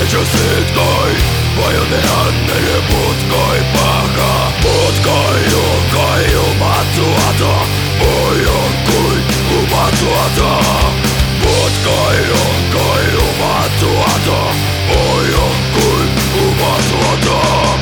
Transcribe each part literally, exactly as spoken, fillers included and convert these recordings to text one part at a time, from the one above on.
sytkoj, vajone annele putkoi paha. Putkoi unkoi umatuata, ojon kui umatuata. Putkoi unkoi umatuata, ojon kui umatuata.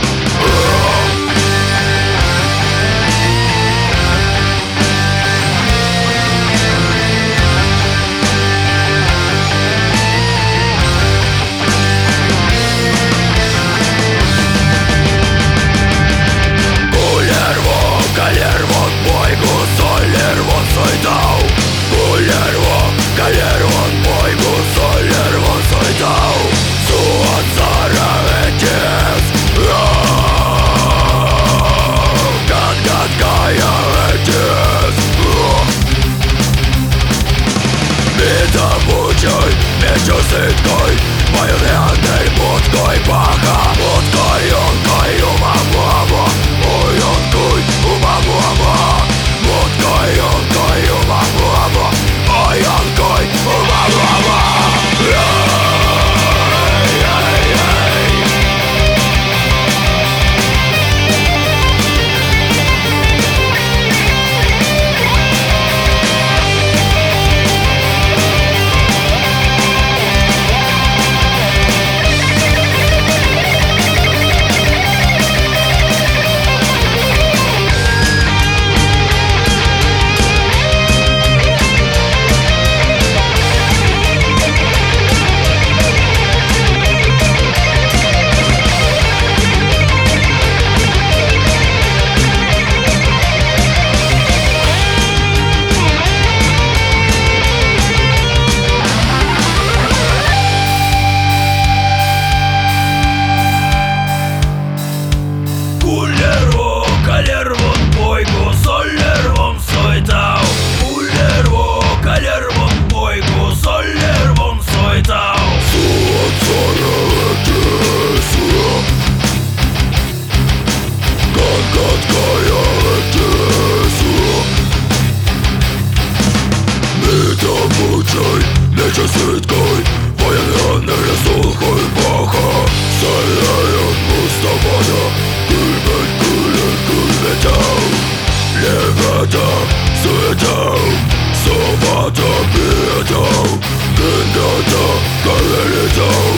Kalervon poiku Soilervon soitau. Kullervon, Kalervon poiku Soilervon soitau. Suot saara etes. Kat kat kaja etes. Mitä puhutsoi, mitä sytkoi, vajone annei putkoi paha. Putkoi on kai oma muava, ojon kuin uma muava. Putkoi on kai oma muava, ojon kuin uma muava. Kalervon poiku Soilervon soitau. Kullervon, Kalervon poiku Soilervon soitau. Suot saara etes. Kat kat kaja etes. Mitä puhutsoi, mitä sytkoi, vajone annele sulkoi paha. Selle on musta vana, kylmät kylät kylmetau. Levätä, syötau, sovata pietau. Kyntältä käveletau.